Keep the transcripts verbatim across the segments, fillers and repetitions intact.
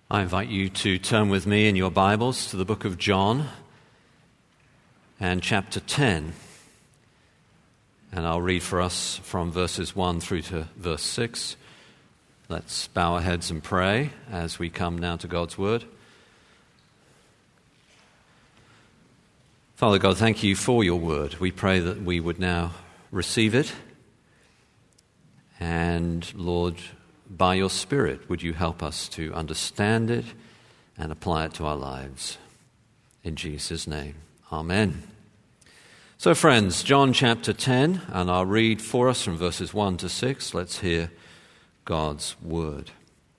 I invite you to turn with me in your Bibles to the book of John and chapter ten. And I'll read for us from verses one through to verse six. Let's bow our heads and pray as we come now to God's Word. Father God, thank you for your Word. We pray that we would now receive it. And Lord, by your Spirit, would you help us to understand it and apply it to our lives? In Jesus' name, amen. So friends, John chapter ten, and I'll read for us from verses one to six. Let's hear God's word.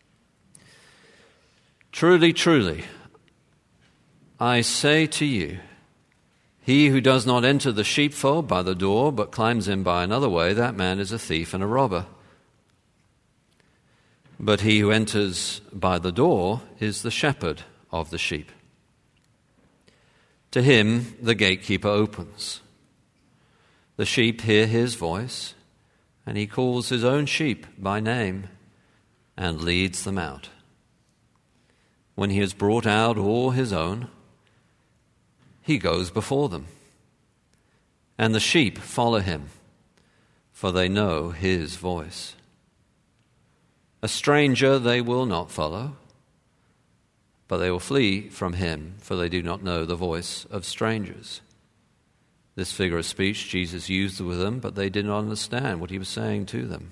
Truly, truly, I say to you, he who does not enter the sheepfold by the door, but climbs in by another way, that man is a thief and a robber. But he who enters by the door is the shepherd of the sheep. To him the gatekeeper opens. The sheep hear his voice, and he calls his own sheep by name and leads them out. When he has brought out all his own, he goes before them, and the sheep follow him, for they know his voice. A stranger they will not follow, but they will flee from him, for they do not know the voice of strangers. This figure of speech Jesus used with them, but they did not understand what he was saying to them.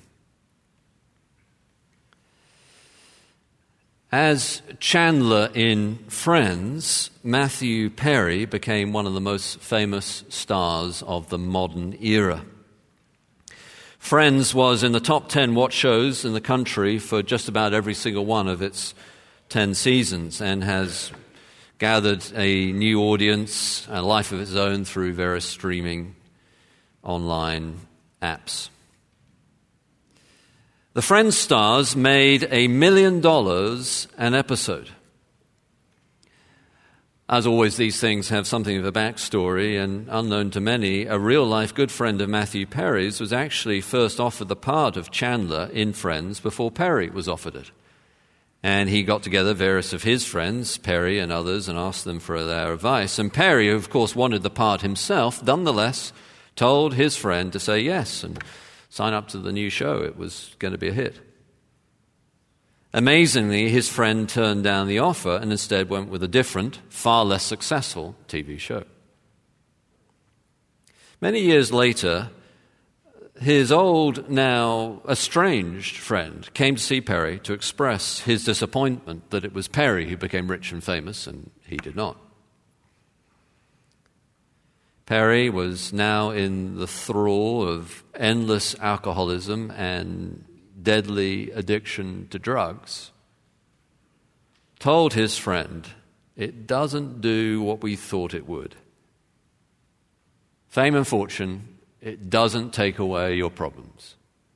As Chandler in Friends, Matthew Perry became one of the most famous stars of the modern era. Friends was in the top ten watch shows in the country for just about every single one of its ten seasons and has gathered a new audience, a life of its own through various streaming online apps. The Friends stars made a million dollars an episode. As always, these things have something of a backstory, and unknown to many, a real-life good friend of Matthew Perry's was actually first offered the part of Chandler in Friends before Perry was offered it. And he got together various of his friends, Perry and others, and asked them for their advice. And Perry, who of course wanted the part himself, nonetheless told his friend to say yes and sign up to the new show. It was going to be a hit. Amazingly, his friend turned down the offer and instead went with a different, far less successful T V show. Many years later, his old, now estranged friend came to see Perry to express his disappointment that it was Perry who became rich and famous and he did not. Perry was now in the thrall of endless alcoholism and deadly addiction to drugs, told his friend, it doesn't do what we thought it would. Fame and fortune, it doesn't take away your problems.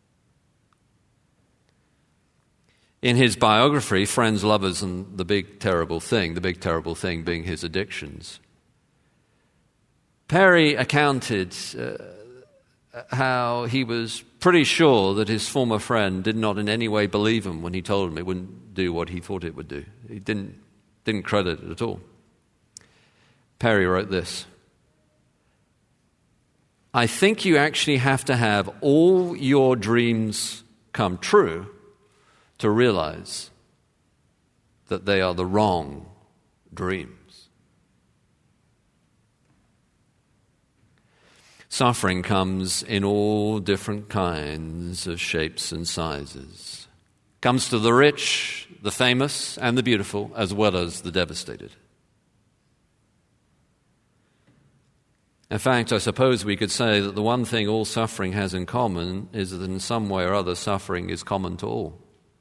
In his biography, Friends, Lovers, and the Big Terrible Thing, the big terrible thing being his addictions, Perry accounted uh, how he was pretty sure that his former friend did not in any way believe him when he told him it wouldn't do what he thought it would do. He didn't, didn't credit it at all. Perry wrote this: I think you actually have to have all your dreams come true to realize that they are the wrong dreams. Suffering comes in all different kinds of shapes and sizes. Comes to the rich, the famous, and the beautiful, as well as the devastated. In fact, I suppose we could say that the one thing all suffering has in common is that in some way or other suffering is common to all.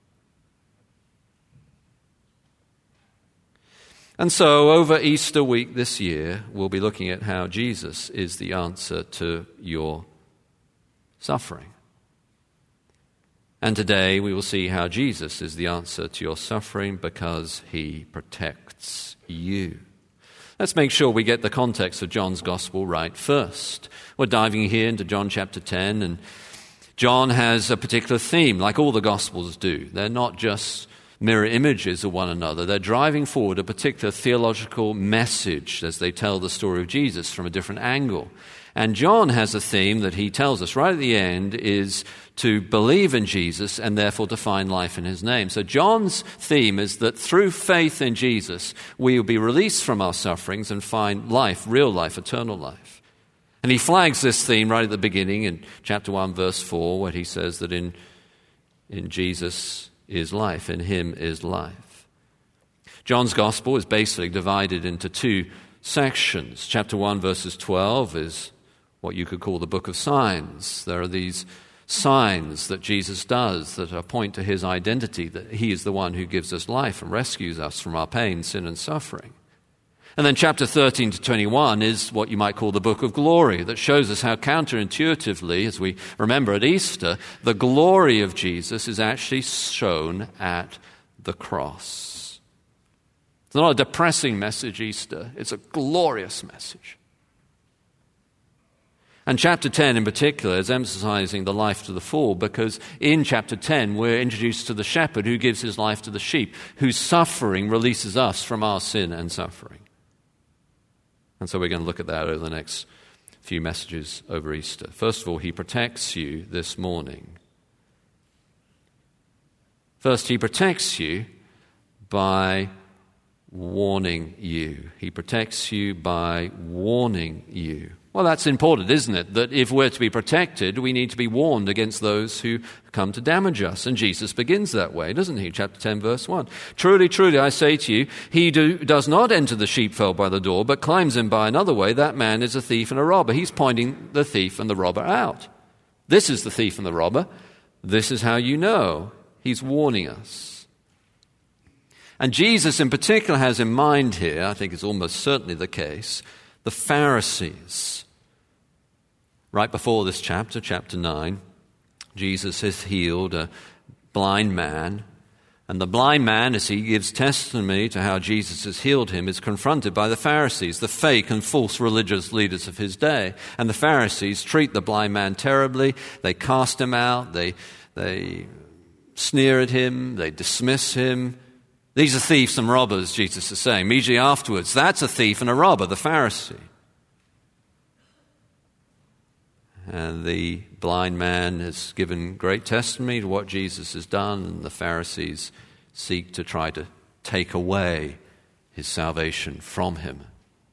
And so, over Easter week this year, we'll be looking at how Jesus is the answer to your suffering. And today we will see how Jesus is the answer to your suffering because he protects you. Let's make sure we get the context of John's Gospel right first. We're diving here into John chapter ten, and John has a particular theme, like all the Gospels do. They're not just mirror images of one another. They're driving forward a particular theological message as they tell the story of Jesus from a different angle. And John has a theme that he tells us right at the end is to believe in Jesus and therefore to find life in his name. So John's theme is that through faith in Jesus, we will be released from our sufferings and find life, real life, eternal life. And he flags this theme right at the beginning in chapter one, verse four, where he says that in, in Jesus is life, in him is life. John's gospel is basically divided into two sections. Chapter one, verses twelve is what you could call the book of signs. There are these signs that Jesus does that point to his identity, that he is the one who gives us life and rescues us from our pain, sin, and suffering. And then chapter thirteen to twenty-one is what you might call the book of glory, that shows us how counterintuitively, as we remember at Easter, the glory of Jesus is actually shown at the cross. It's not a depressing message, Easter. It's a glorious message. And chapter ten in particular is emphasizing the life to the full, because in chapter ten we're introduced to the shepherd who gives his life to the sheep, whose suffering releases us from our sin and suffering. And so we're going to look at that over the next few messages over Easter. First of all, he protects you this morning. First, he protects you by warning you. He protects you by warning you. Well, that's important, isn't it? That if we're to be protected, we need to be warned against those who come to damage us. And Jesus begins that way, doesn't he? Chapter ten, verse one. Truly, truly, I say to you, he do, does not enter the sheepfold by the door, but climbs in by another way. That man is a thief and a robber. He's pointing the thief and the robber out. This is the thief and the robber. This is how you know. He's warning us. And Jesus in particular has in mind here, I think it's almost certainly the case, the Pharisees. Right before this chapter, chapter nine, Jesus has healed a blind man. And the blind man, as he gives testimony to how Jesus has healed him, is confronted by the Pharisees, the fake and false religious leaders of his day. And the Pharisees treat the blind man terribly. They cast him out. They, they sneer at him. They dismiss him. These are thieves and robbers, Jesus is saying. Immediately afterwards, that's a thief and a robber, the Pharisee. And the blind man has given great testimony to what Jesus has done, and the Pharisees seek to try to take away his salvation from him.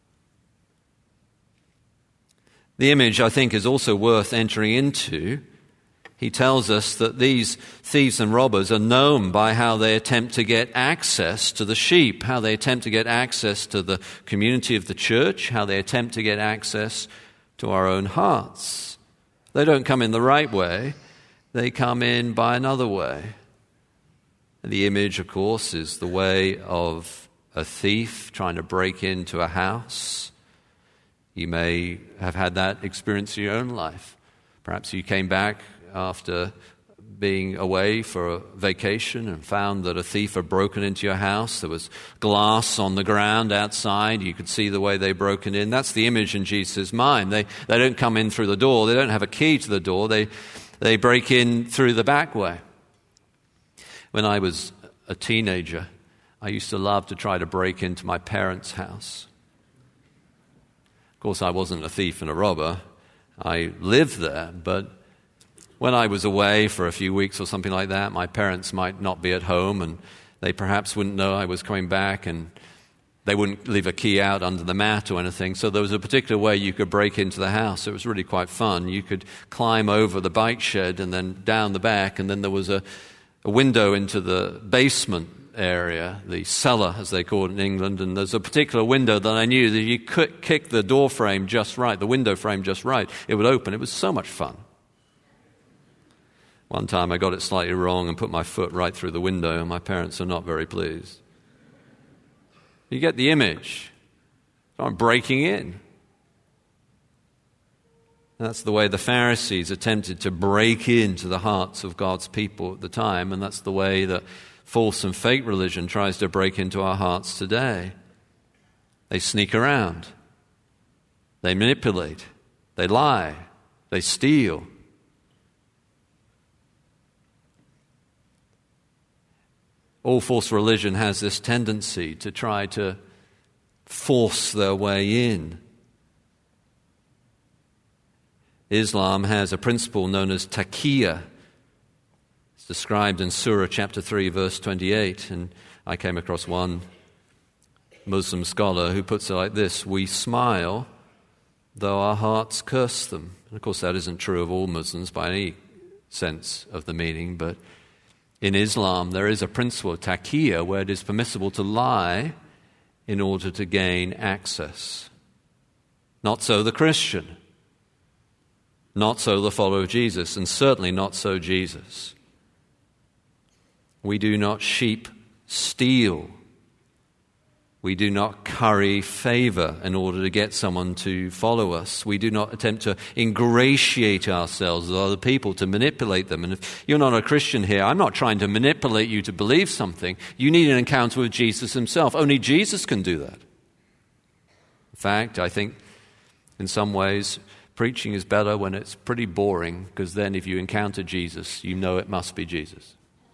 The image, I think, is also worth entering into. He tells us that these thieves and robbers are known by how they attempt to get access to the sheep, how they attempt to get access to the community of the church, how they attempt to get access to our own hearts. They don't come in the right way. They come in by another way. And the image, of course, is the way of a thief trying to break into a house. You may have had that experience in your own life. Perhaps you came back after being away for a vacation and found that a thief had broken into your house. There was glass on the ground outside. You could see the way they broken in. That's the image in Jesus' mind. They they don't come in through the door. They don't have a key to the door. They they break in through the back way. When I was a teenager, I used to love to try to break into my parents' house. Of course, I wasn't a thief and a robber. I lived there, but when I was away for a few weeks or something like that, my parents might not be at home, and they perhaps wouldn't know I was coming back, and they wouldn't leave a key out under the mat or anything. So there was a particular way you could break into the house. It was really quite fun. You could climb over the bike shed and then down the back, and then there was a, a window into the basement area, the cellar, as they call it in England, and there's a particular window that I knew that you could kick the door frame just right, the window frame just right, it would open. It was so much fun. One time I got it slightly wrong and put my foot right through the window, and my parents are not very pleased. You get the image. I'm breaking in. That's the way the Pharisees attempted to break into the hearts of God's people at the time, and that's the way that false and fake religion tries to break into our hearts today. They sneak around. They manipulate. They lie. They steal. All false religion has this tendency to try to force their way in. Islam has a principle known as taqiyya. It's described in Surah chapter three, verse twenty-eight, and I came across one Muslim scholar who puts it like this: we smile though our hearts curse them. And of course that isn't true of all Muslims by any sense of the meaning, but in Islam there is a principle of taqiyya where it is permissible to lie in order to gain access. Not so the Christian. Not so the follower of Jesus, and certainly not so Jesus. We do not sheep steal. We do not curry favor in order to get someone to follow us. We do not attempt to ingratiate ourselves with other people, to manipulate them. And if you're not a Christian here, I'm not trying to manipulate you to believe something. You need an encounter with Jesus himself. Only Jesus can do that. In fact, I think in some ways, preaching is better when it's pretty boring, because then if you encounter Jesus, you know it must be Jesus.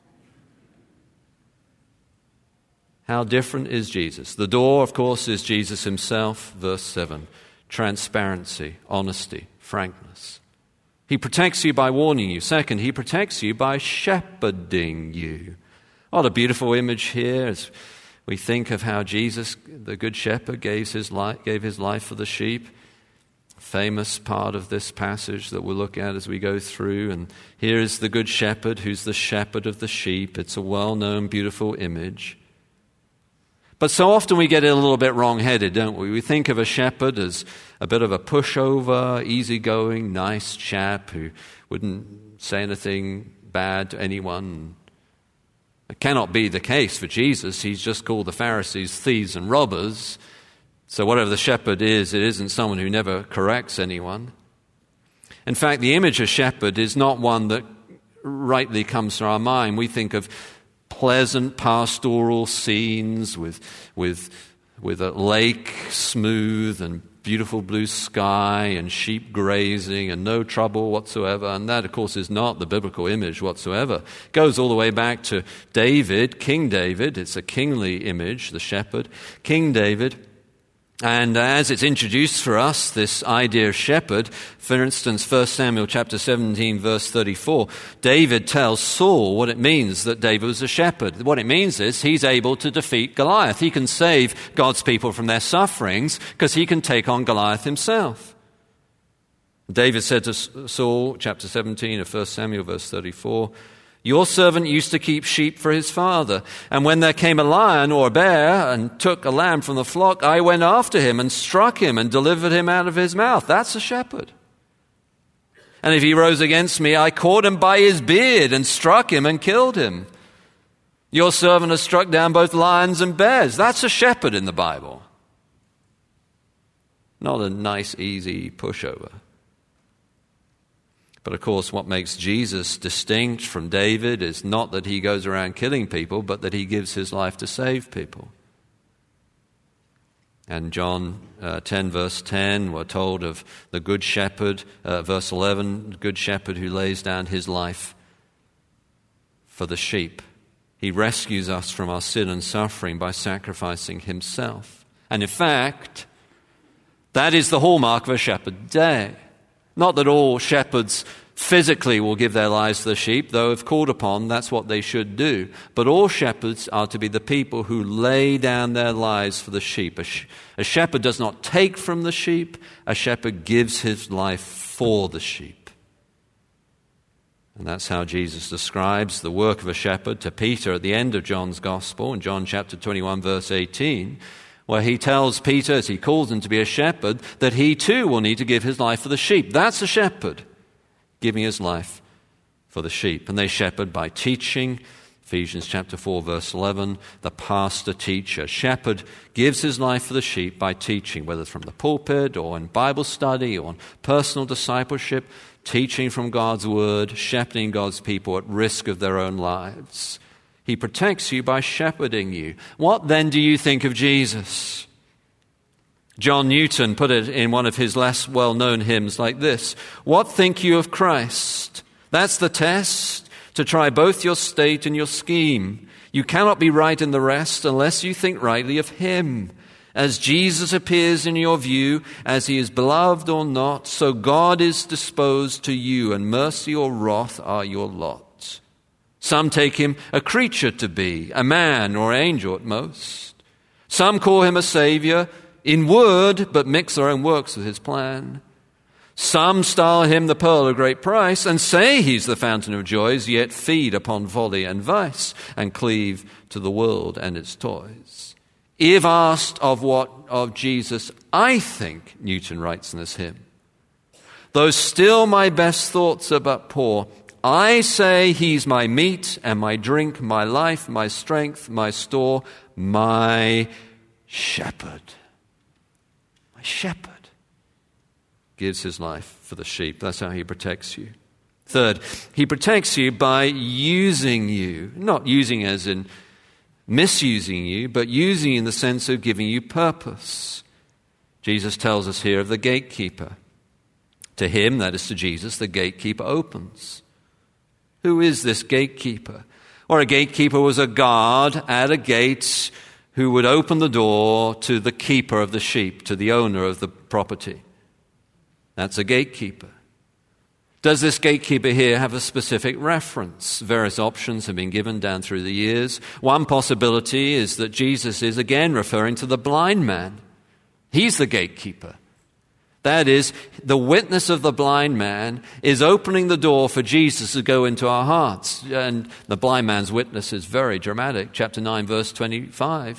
How different is Jesus? The door, of course, is Jesus himself. Verse seven, transparency, honesty, frankness. He protects you by warning you. Second, he protects you by shepherding you. What a beautiful image here as we think of how Jesus, the Good Shepherd, gave his life, gave his life for the sheep. Famous part of this passage that we'll look at as we go through. And here is the Good Shepherd who's the shepherd of the sheep. It's a well-known, beautiful image. But so often we get it a little bit wrong-headed, don't we? We think of a shepherd as a bit of a pushover, easygoing, nice chap who wouldn't say anything bad to anyone. It cannot be the case for Jesus. He's just called the Pharisees thieves and robbers. So whatever the shepherd is, it isn't someone who never corrects anyone. In fact, the image of shepherd is not one that rightly comes to our mind. We think of pleasant pastoral scenes with, with, with a lake smooth and beautiful blue sky and sheep grazing and no trouble whatsoever. And that, of course, is not the biblical image whatsoever. It goes all the way back to David, King David. It's a kingly image, the shepherd. King David. And as it's introduced for us, this idea of shepherd, for instance, First Samuel chapter seventeen, verse thirty-four, David tells Saul what it means that David was a shepherd. What it means is he's able to defeat Goliath. He can save God's people from their sufferings because he can take on Goliath himself. David said to Saul, chapter seventeen of First Samuel, verse thirty-four, your servant used to keep sheep for his father, and when there came a lion or a bear and took a lamb from the flock, I went after him and struck him and delivered him out of his mouth. That's a shepherd. And if he rose against me, I caught him by his beard and struck him and killed him. Your servant has struck down both lions and bears. That's a shepherd in the Bible. Not a nice, easy pushover. But of course, what makes Jesus distinct from David is not that he goes around killing people, but that he gives his life to save people. And John uh, ten, verse ten, we're told of the Good Shepherd, uh, verse eleven, the Good Shepherd who lays down his life for the sheep. He rescues us from our sin and suffering by sacrificing himself. And in fact, that is the hallmark of a shepherd day. Not that all shepherds physically will give their lives to the sheep, though if called upon, that's what they should do. But all shepherds are to be the people who lay down their lives for the sheep. A, sh- a shepherd does not take from the sheep. A shepherd gives his life for the sheep. And that's how Jesus describes the work of a shepherd to Peter at the end of John's Gospel, in John chapter twenty-one, verse eighteen, where he tells Peter, as he calls him to be a shepherd, that he too will need to give his life for the sheep. That's a shepherd, giving his life for the sheep. And they shepherd by teaching. Ephesians chapter four, verse eleven, the pastor teacher. Shepherd gives his life for the sheep by teaching, whether from the pulpit or in Bible study or in personal discipleship, teaching from God's word, shepherding God's people at risk of their own lives. He protects you by shepherding you. What then do you think of Jesus? John Newton put it in one of his less well-known hymns like this: what think you of Christ? That's the test, to try both your state and your scheme. You cannot be right in the rest unless you think rightly of him. As Jesus appears in your view, as he is beloved or not, so God is disposed to you, and mercy or wrath are your lot. Some take him a creature to be, a man or angel at most. Some call him a savior in word, but mix their own works with his plan. Some style him the pearl of great price, and say he's the fountain of joys, yet feed upon folly and vice, and cleave to the world and its toys. If asked of what of Jesus I think, Newton writes in this hymn, though still my best thoughts are but poor, I say he's my meat and my drink, my life, my strength, my store, my shepherd. My shepherd gives his life for the sheep. That's how he protects you. Third, he protects you by using you, not using as in misusing you, but using in the sense of giving you purpose. Jesus tells us here of the gatekeeper. To him, that is to Jesus, the gatekeeper opens. Who is this gatekeeper? Or a gatekeeper was a guard at a gate who would open the door to the keeper of the sheep, to the owner of the property. That's a gatekeeper. Does this gatekeeper here have a specific reference? Various options have been given down through the years. One possibility is that Jesus is again referring to the blind man. He's the gatekeeper. That is, the witness of the blind man is opening the door for Jesus to go into our hearts. And the blind man's witness is very dramatic. Chapter nine, verse twenty-five.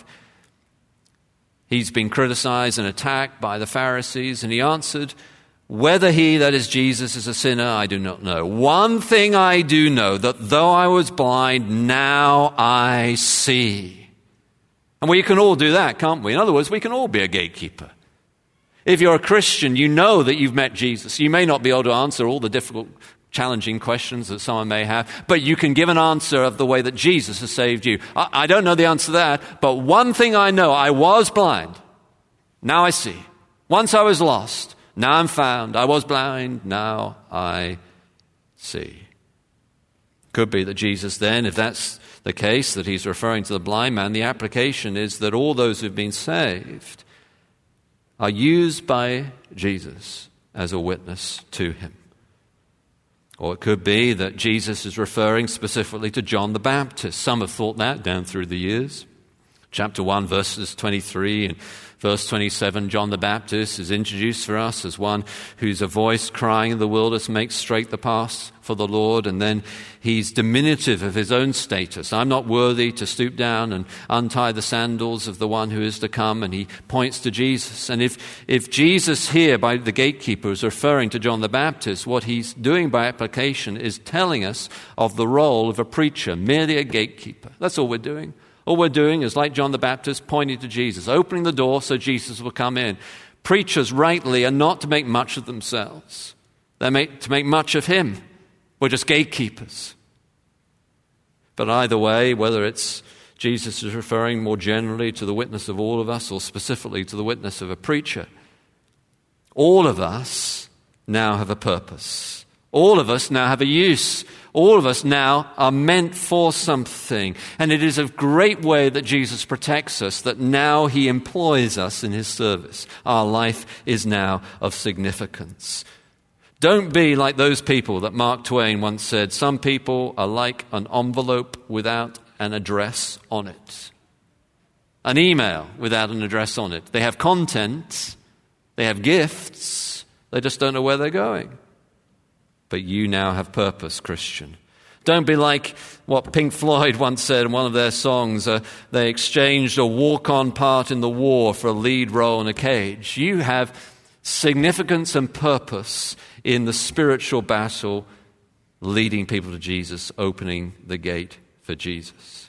He's been criticized and attacked by the Pharisees, and he answered, whether he, that is Jesus, is a sinner, I do not know. One thing I do know, that though I was blind, now I see. And we can all do that, can't we? In other words, we can all be a gatekeeper. If you're a Christian, you know that you've met Jesus. You may not be able to answer all the difficult, challenging questions that someone may have, but you can give an answer of the way that Jesus has saved you. I, I don't know the answer to that, but one thing I know, I was blind. Now I see. Once I was lost. Now I'm found. I was blind. Now I see. Could be that Jesus then, if that's the case, that he's referring to the blind man, the application is that all those who've been saved are used by Jesus as a witness to him. Or it could be that Jesus is referring specifically to John the Baptist. Some have thought that down through the years. Chapter one, verses twenty-three and verse twenty-seven, John the Baptist is introduced for us as one who's a voice crying in the wilderness, make straight the path for the Lord. And then he's diminutive of his own status. I'm not worthy to stoop down and untie the sandals of the one who is to come. And he points to Jesus. And if, if Jesus here by the gatekeeper is referring to John the Baptist, what he's doing by application is telling us of the role of a preacher, merely a gatekeeper. That's all we're doing. All we're doing is, like John the Baptist, pointing to Jesus, opening the door so Jesus will come in. Preachers, rightly, are not to make much of themselves. They're make, to make much of him. We're just gatekeepers. But either way, whether it's Jesus is referring more generally to the witness of all of us or specifically to the witness of a preacher, all of us now have a purpose. All of us now have a use. All of us now are meant for something. And it is a great way that Jesus protects us, that now he employs us in his service. Our life is now of significance. Don't be like those people that Mark Twain once said, some people are like an envelope without an address on it. An email without an address on it. They have content, they have gifts, they just don't know where they're going. But you now have purpose, Christian. Don't be like what Pink Floyd once said in one of their songs. Uh, they exchanged a walk-on part in the war for a lead role in a cage. You have significance and purpose in the spiritual battle, leading people to Jesus, opening the gate for Jesus.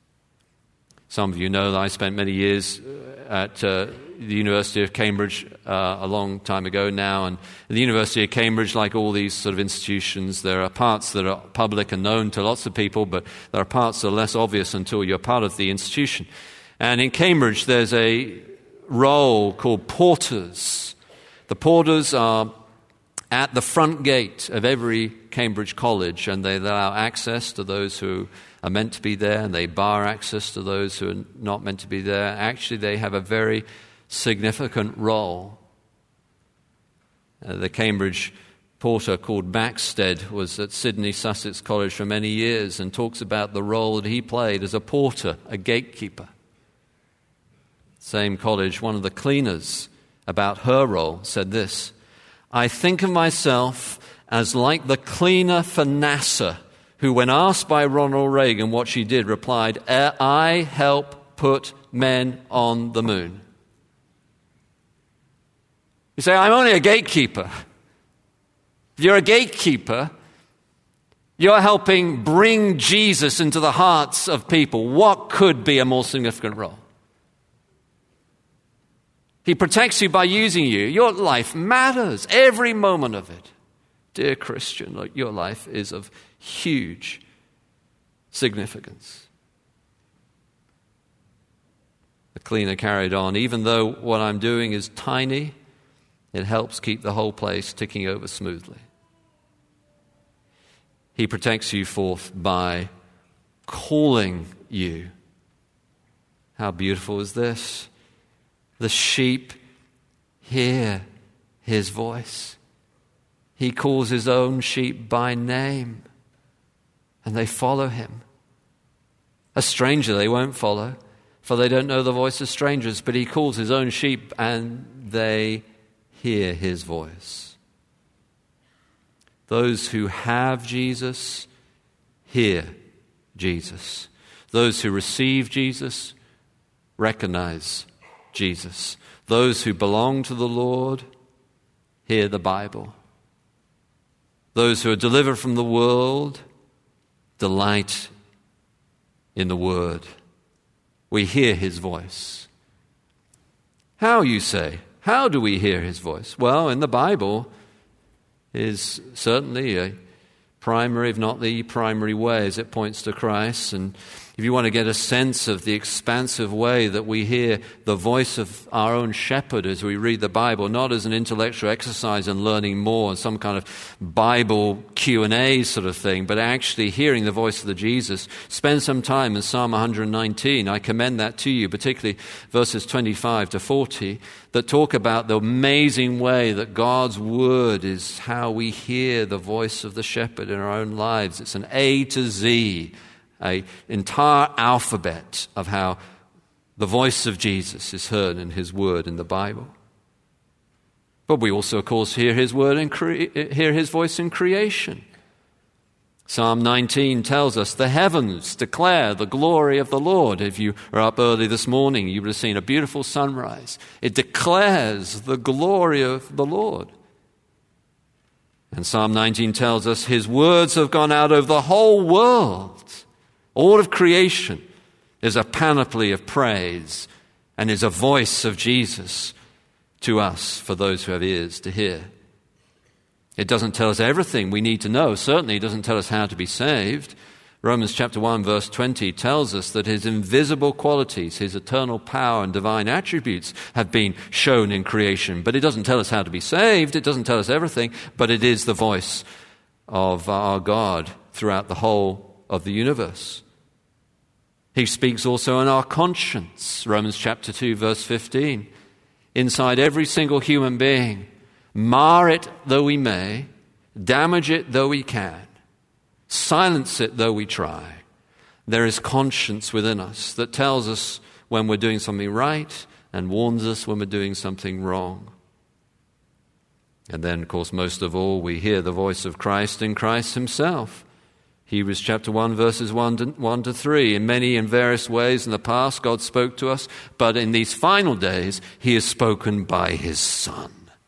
Some of you know that I spent many years at uh, the University of Cambridge uh, a long time ago now. And at the University of Cambridge, like all these sort of institutions, there are parts that are public and known to lots of people, but there are parts that are less obvious until you're part of the institution. And in Cambridge, there's a role called porters. The porters are at the front gate of every Cambridge college, and they allow access to those who are meant to be there and they bar access to those who are not meant to be there. Actually, they have a very significant role. Uh, the Cambridge porter called Baxted was at Sydney Sussex College for many years and talks about the role that he played as a porter, a gatekeeper. Same college, one of the cleaners, about her role, said this: "I think of myself as like the cleaner for NASA, who, when asked by Ronald Reagan what she did, replied, 'I help put men on the moon.'" You say, "I'm only a gatekeeper." If you're a gatekeeper, you're helping bring Jesus into the hearts of people. What could be a more significant role? He protects you by using you. Your life matters, every moment of it. Dear Christian, look, your life is of huge significance. The cleaner carried on. "Even though what I'm doing is tiny, it helps keep the whole place ticking over smoothly." He protects you forth by calling you. How beautiful is this? The sheep hear his voice. He calls his own sheep by name, and they follow him. A stranger they won't follow, for they don't know the voice of strangers, but he calls his own sheep, and they hear his voice. Those who have Jesus hear Jesus. Those who receive Jesus recognize Jesus. Those who belong to the Lord hear the Bible. Those who are delivered from the world delight in the Word. We hear his voice. How, you say? How do we hear his voice? Well, in the Bible is certainly a primary, if not the primary way, as it points to Christ. And if you want to get a sense of the expansive way that we hear the voice of our own shepherd as we read the Bible, not as an intellectual exercise in learning more and some kind of Bible Q and A sort of thing, but actually hearing the voice of the Jesus, spend some time in Psalm one nineteen. I commend that to you, particularly verses twenty-five to forty, that talk about the amazing way that God's word is how we hear the voice of the shepherd in our own lives. It's an A to Z, an entire alphabet of how the voice of Jesus is heard in his word in the Bible. But we also, of course, hear his word and cre- hear his voice in creation. Psalm nineteen tells us, "The heavens declare the glory of the Lord." If you are up early this morning, you would have seen a beautiful sunrise. It declares the glory of the Lord. And Psalm nineteen tells us, "His words have gone out over the whole world." All of creation is a panoply of praise and is a voice of Jesus to us for those who have ears to hear. It doesn't tell us everything we need to know. Certainly it doesn't tell us how to be saved. Romans chapter one verse twenty tells us that his invisible qualities, his eternal power and divine attributes have been shown in creation. But it doesn't tell us how to be saved. It doesn't tell us everything, but it is the voice of our God throughout the whole of the universe. He speaks also in our conscience. Romans chapter two verse fifteen. Inside every single human being, mar it though we may, damage it though we can, silence it though we try, there is conscience within us that tells us when we're doing something right and warns us when we're doing something wrong. And then, of course, most of all, we hear the voice of Christ in Christ himself. Hebrews chapter one, verses one to, one to three. In many and various ways in the past, God spoke to us, but in these final days, he has spoken by his Son.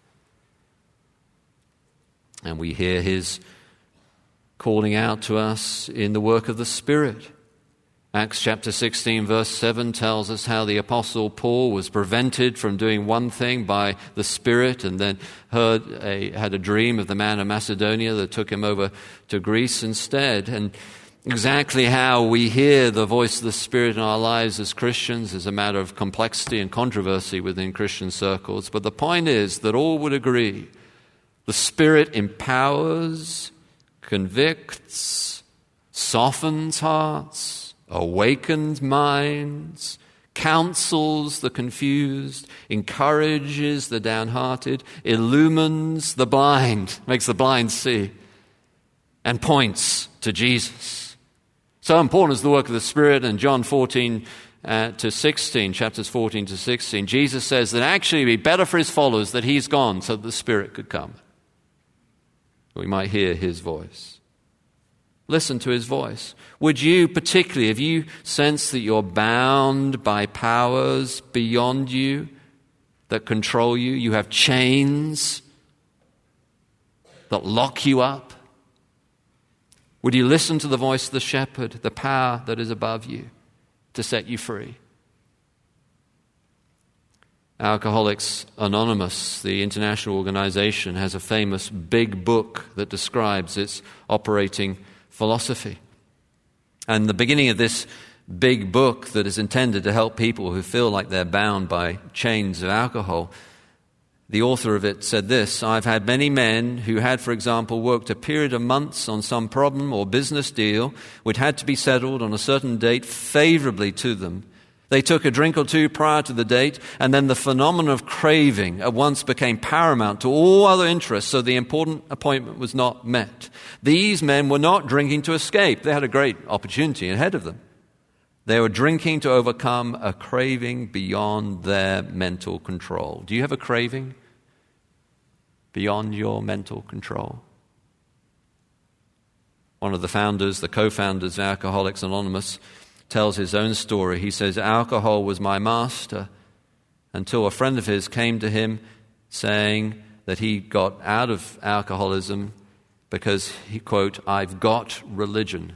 And we hear his calling out to us in the work of the Spirit. Acts chapter sixteen, verse seven tells us how the Apostle Paul was prevented from doing one thing by the Spirit, and then heard a, had a dream of the man of Macedonia that took him over to Greece instead. And exactly how we hear the voice of the Spirit in our lives as Christians is a matter of complexity and controversy within Christian circles. But the point is that all would agree the Spirit empowers, convicts, softens hearts, awakens minds, counsels the confused, encourages the downhearted, illumines the blind, makes the blind see, and points to Jesus. So important is the work of the Spirit. In John fourteen uh, to sixteen, chapters fourteen to sixteen, Jesus says that actually it would be better for his followers that he's gone so that the Spirit could come. We might hear his voice. Listen to his voice. Would you particularly, if you sense that you're bound by powers beyond you that control you, you have chains that lock you up, would you listen to the voice of the shepherd, the power that is above you, to set you free? Alcoholics Anonymous, the international organization, has a famous big book that describes its operating philosophy. And the beginning of this big book that is intended to help people who feel like they're bound by chains of alcohol, the author of it said this: I've had many men who had, for example, worked a period of months on some problem or business deal which had to be settled on a certain date favorably to them. They took a drink or two prior to the date, and then the phenomenon of craving at once became paramount to all other interests, so the important appointment was not met. These men were not drinking to escape. They had a great opportunity ahead of them. They were drinking to overcome a craving beyond their mental control. Do you have a craving beyond your mental control? One of the founders, the co-founders of Alcoholics Anonymous, tells his own story. He says, alcohol was my master until a friend of his came to him saying that he got out of alcoholism because he, quote, I've got religion.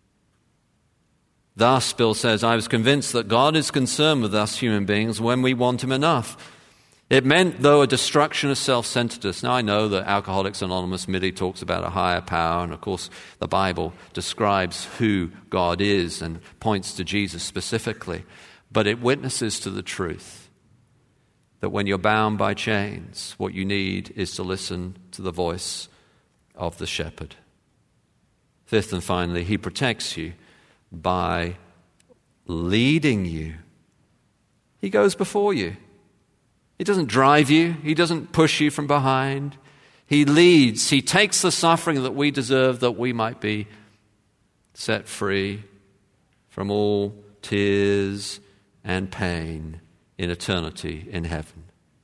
Thus, Bill says, I was convinced that God is concerned with us human beings when we want him enough. It meant, though, a destruction of self-centeredness. Now, I know that Alcoholics Anonymous merely talks about a higher power, and of course, the Bible describes who God is and points to Jesus specifically. But it witnesses to the truth that when you're bound by chains, what you need is to listen to the voice of the shepherd. Fifth and finally, he protects you by leading you. He goes before you. He doesn't drive you. He doesn't push you from behind. He leads. He takes the suffering that we deserve that we might be set free from all tears and pain in eternity in heaven.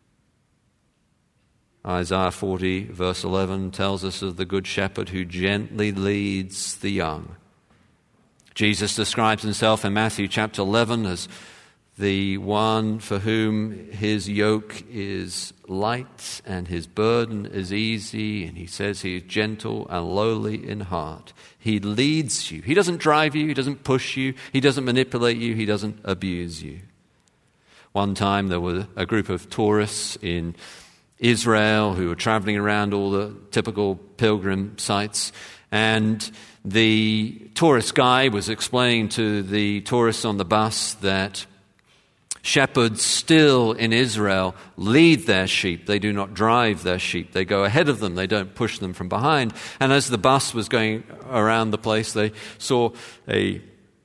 Isaiah forty, verse eleven, tells us of the Good Shepherd who gently leads the young. Jesus describes himself in Matthew chapter eleven as the one for whom his yoke is light and his burden is easy, and he says he is gentle and lowly in heart. He leads you. He doesn't drive you. He doesn't push you. He doesn't manipulate you. He doesn't abuse you. One time there were a group of tourists in Israel who were traveling around all the typical pilgrim sites, and the tourist guide was explaining to the tourists on the bus that shepherds still in Israel lead their sheep. They do not drive their sheep. They go ahead of them. They don't push them from behind. And as the bus was going around the place, they saw a,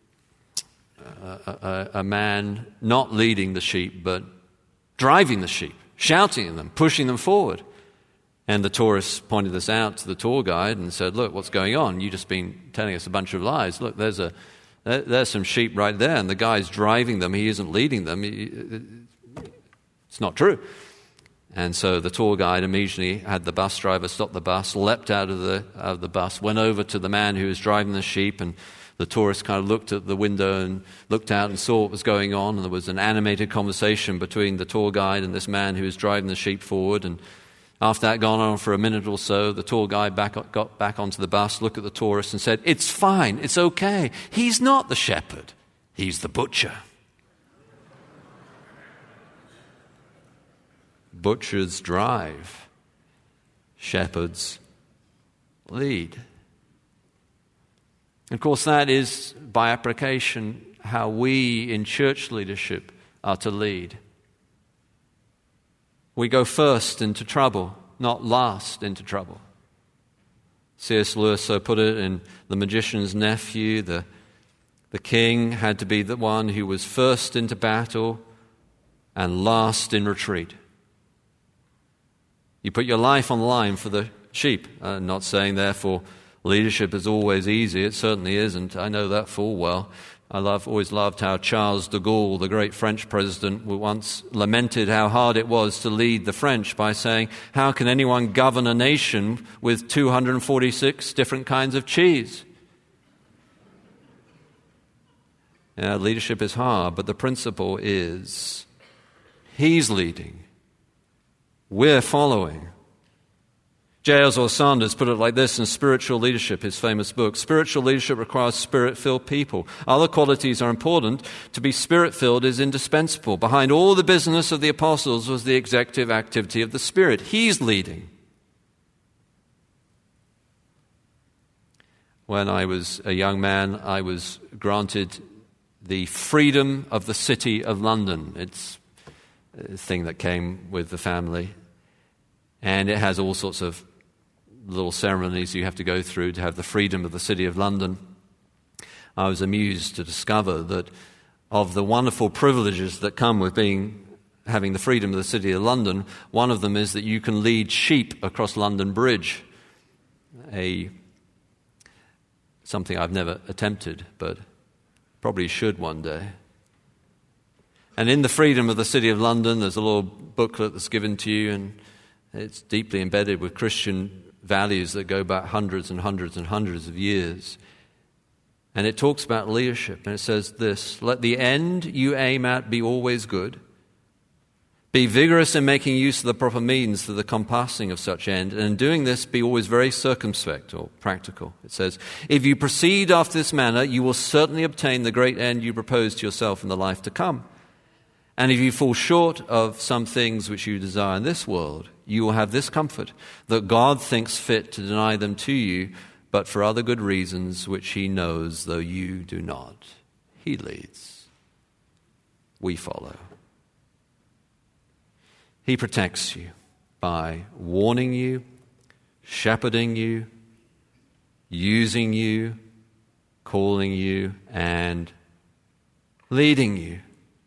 a, a man not leading the sheep, but driving the sheep, shouting at them, pushing them forward. And the tourists pointed this out to the tour guide and said, look, what's going on? You've just been telling us a bunch of lies. Look, there's a There's some sheep right there, and the guy's driving them. He isn't leading them. It's not true. And so the tour guide immediately had the bus driver stop the bus, leapt out of the out of the bus, went over to the man who was driving the sheep, and the tourist kind of looked at the window and looked out and saw what was going on, and there was an animated conversation between the tour guide and this man who was driving the sheep forward. And after that gone on for a minute or so, the tour guide back, got back onto the bus, looked at the tourist and said, it's fine, it's okay. He's not the shepherd, he's the butcher. Butchers drive, shepherds lead. Of course, that is, by application, how we in church leadership are to lead. We go first into trouble, not last into trouble. C S Lewis so put it in The Magician's Nephew, the, the king had to be the one who was first into battle and last in retreat. You put your life on the line for the sheep. I'm not saying, therefore, leadership is always easy. It certainly isn't. I know that full well. I love, always loved how Charles de Gaulle, the great French president, once lamented how hard it was to lead the French by saying, how can anyone govern a nation with two hundred forty-six different kinds of cheese? Yeah, leadership is hard, but the principle is he's leading. We're following. J. Oswald Sanders put it like this in Spiritual Leadership, his famous book. Spiritual leadership requires spirit-filled people. Other qualities are important. To be spirit-filled is indispensable. Behind all the business of the apostles was the executive activity of the Spirit. He's leading. When I was a young man, I was granted the freedom of the City of London. It's a thing that came with the family. And it has all sorts of little ceremonies you have to go through to have the freedom of the City of London. I was amused to discover that of the wonderful privileges that come with being having the freedom of the City of London, one of them is that you can lead sheep across London Bridge. A something I've never attempted, but probably should one day. And in the freedom of the City of London, there's a little booklet that's given to you, and it's deeply embedded with Christian values that go back hundreds and hundreds and hundreds of years. And it talks about leadership, and it says this: let the end you aim at be always good. Be vigorous in making use of the proper means for the compassing of such end, and in doing this be always very circumspect or practical. It says, if you proceed after this manner, you will certainly obtain the great end you propose to yourself in the life to come. And if you fall short of some things which you desire in this world, you will have this comfort, that God thinks fit to deny them to you, but for other good reasons which he knows, though you do not. He leads. We follow. He protects you by warning you, shepherding you, using you, calling you, and leading you.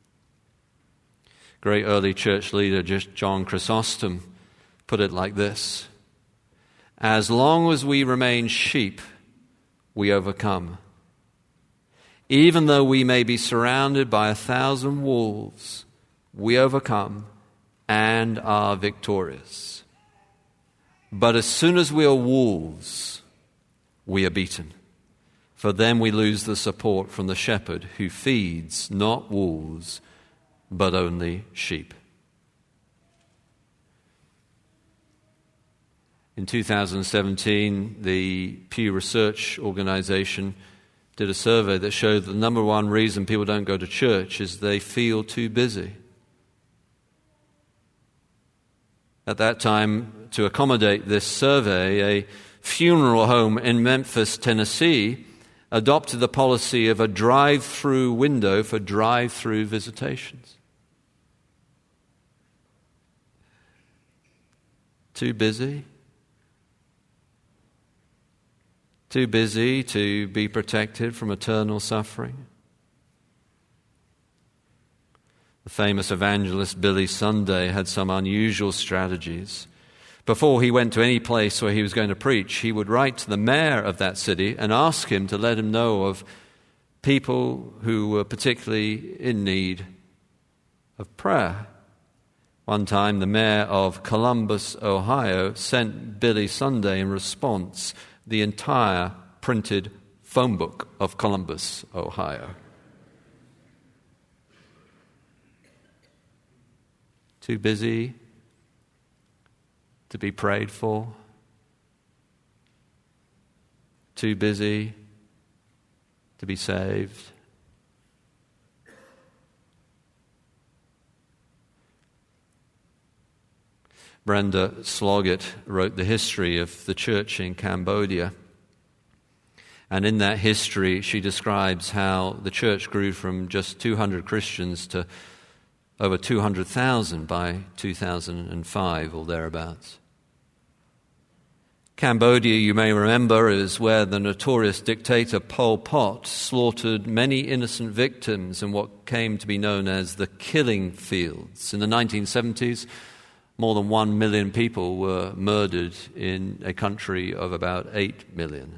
Great early church leader John Chrysostom put it like this: as long as we remain sheep, we overcome. Even though we may be surrounded by a thousand wolves, we overcome and are victorious. But as soon as we are wolves, we are beaten. For then we lose the support from the shepherd who feeds not wolves, but only sheep. In two thousand seventeen, the Pew Research Organization did a survey that showed that the number one reason people don't go to church is they feel too busy. At that time, to accommodate this survey, a funeral home in Memphis, Tennessee, adopted the policy of a drive-through window for drive-through visitations. Too busy? Too busy to be protected from eternal suffering? The famous evangelist Billy Sunday had some unusual strategies. Before he went to any place where he was going to preach, he would write to the mayor of that city and ask him to let him know of people who were particularly in need of prayer. One time, the mayor of Columbus, Ohio, sent Billy Sunday in response the entire printed phone book of Columbus, Ohio. Too busy to be prayed for? Too busy to be saved? Brenda Sloggett wrote the history of the church in Cambodia. And in that history, she describes how the church grew from just two hundred Christians to over two hundred thousand by two thousand five or thereabouts. Cambodia, you may remember, is where the notorious dictator Pol Pot slaughtered many innocent victims in what came to be known as the killing fields. In the nineteen seventies, more than one million people were murdered in a country of about eight million.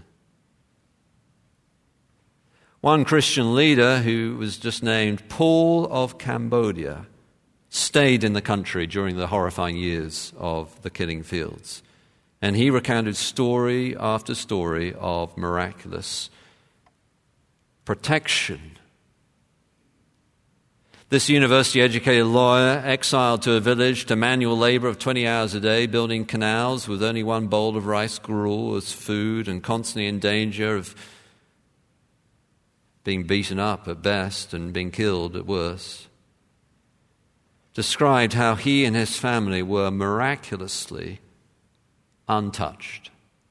One Christian leader, who was just named Paul of Cambodia, stayed in the country during the horrifying years of the killing fields. And he recounted story after story of miraculous protection. This university-educated lawyer, exiled to a village to manual labor of twenty hours a day, building canals with only one bowl of rice gruel as food and constantly in danger of being beaten up at best and being killed at worst, described how he and his family were miraculously untouched.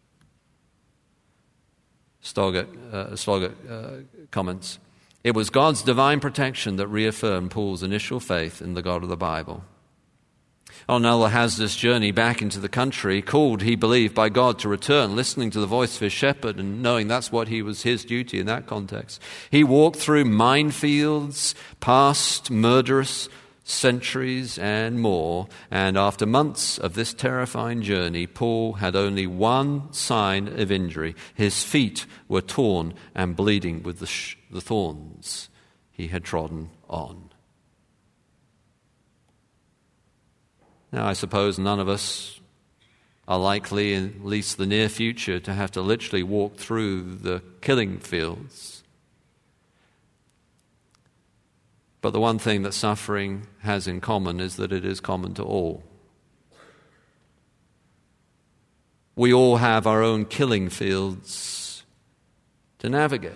Stoggart, uh, Stoggart uh, comments, "It was God's divine protection that reaffirmed Paul's initial faith in the God of the Bible. On another hazardous journey back into the country, called, he believed, by God to return, listening to the voice of his shepherd and knowing that's what he was his duty in that context, he walked through minefields, past murderous centuries and more, and after months of this terrifying journey, Paul had only one sign of injury. His feet were torn and bleeding with the, sh- the thorns he had trodden on." Now, I suppose none of us are likely, in at least the near future, to have to literally walk through the killing fields. But the one thing that suffering has in common is that it is common to all. We all have our own killing fields to navigate.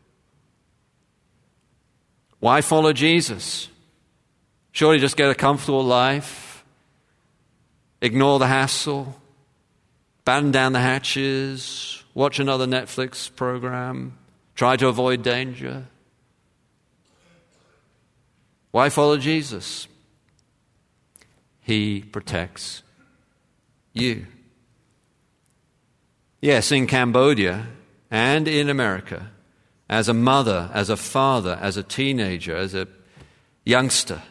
Why follow Jesus? Surely just get a comfortable life, ignore the hassle, batten down the hatches, watch another Netflix program, try to avoid danger. Why follow Jesus? He protects you. Yes, in Cambodia and in America, as a mother, as a father, as a teenager, as a youngster.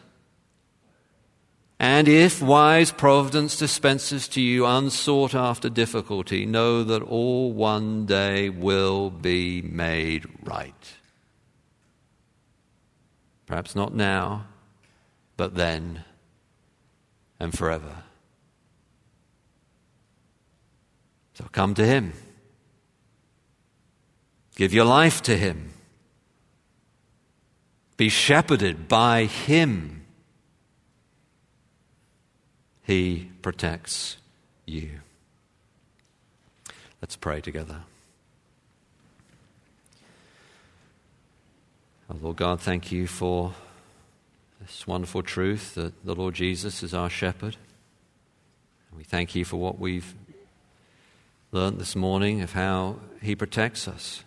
And if wise providence dispenses to you unsought after difficulty, know that all one day will be made right. Perhaps not now, but then and forever. So come to him. Give your life to him. Be shepherded by him. He protects you. Let's pray together. Oh, Lord God, thank you for this wonderful truth that the Lord Jesus is our shepherd. And we thank you for what we've learned this morning of how he protects us.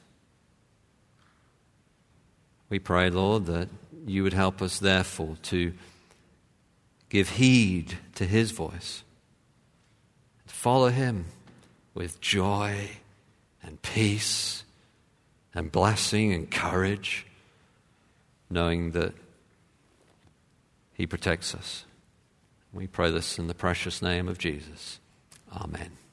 We pray, Lord, that you would help us, therefore, to give heed to his voice, to follow him with joy and peace and blessing and courage, knowing that he protects us. We pray this in the precious name of Jesus. Amen.